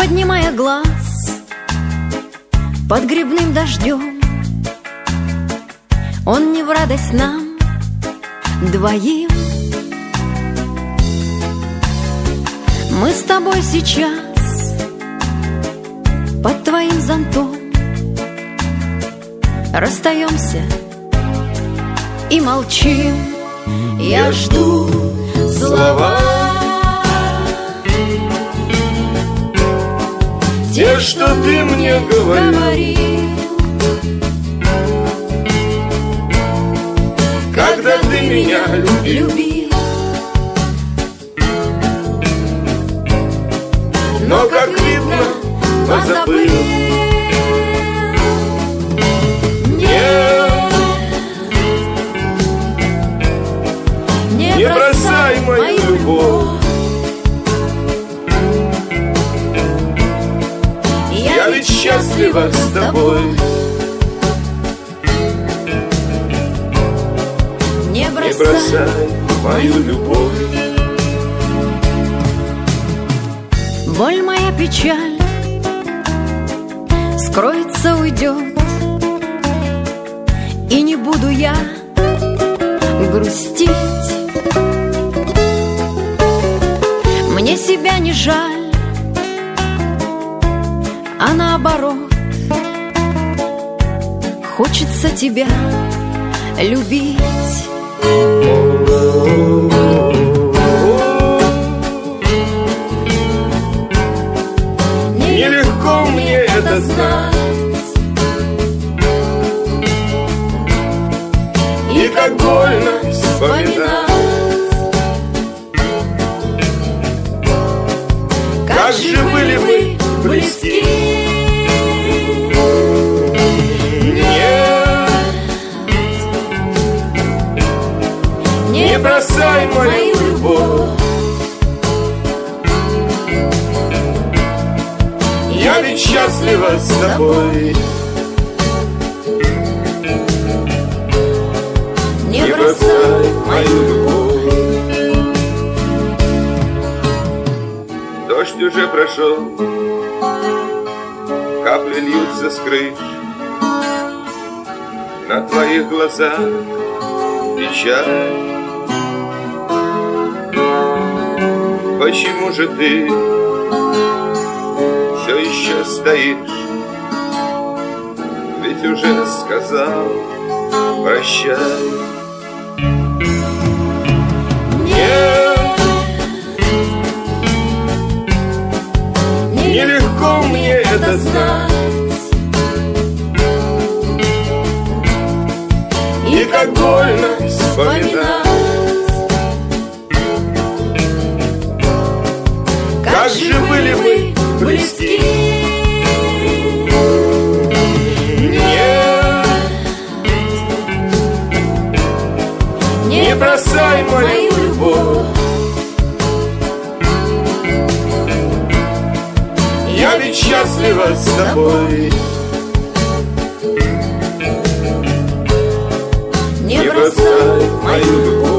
поднимая глаз под грибным дождем, он не в радость нам двоим. Мы с тобой сейчас под твоим зонтом расстаемся и молчим. Я жду слова, те, что ты мне говорил, когда ты меня любил. Но, как видно, позабыл. Нет, не бросай мою любовь. Я ведь счастлива с тобой. Не бросай мою любовь. Боль моя, печаль скроется, уйдет, и не буду я грустить. Мне себя не жаль, а наоборот, хочется тебя любить. Нелегко мне это знать, и как больно вспоминать, как же были мы близки. Не бросай мою любовь. Я ведь счастлива с тобой. Не бросай мою любовь. Дождь уже прошел, капли льются с крыш, на твоих глазах печаль. Почему же ты все еще стоишь? Ведь уже сказал прощай. Нет, нелегко мне это знать, и как больно вспоминать, как же были мы близки. Нет, не бросай мою любовь. Я ведь счастлива с тобой. Не бросай мою любовь.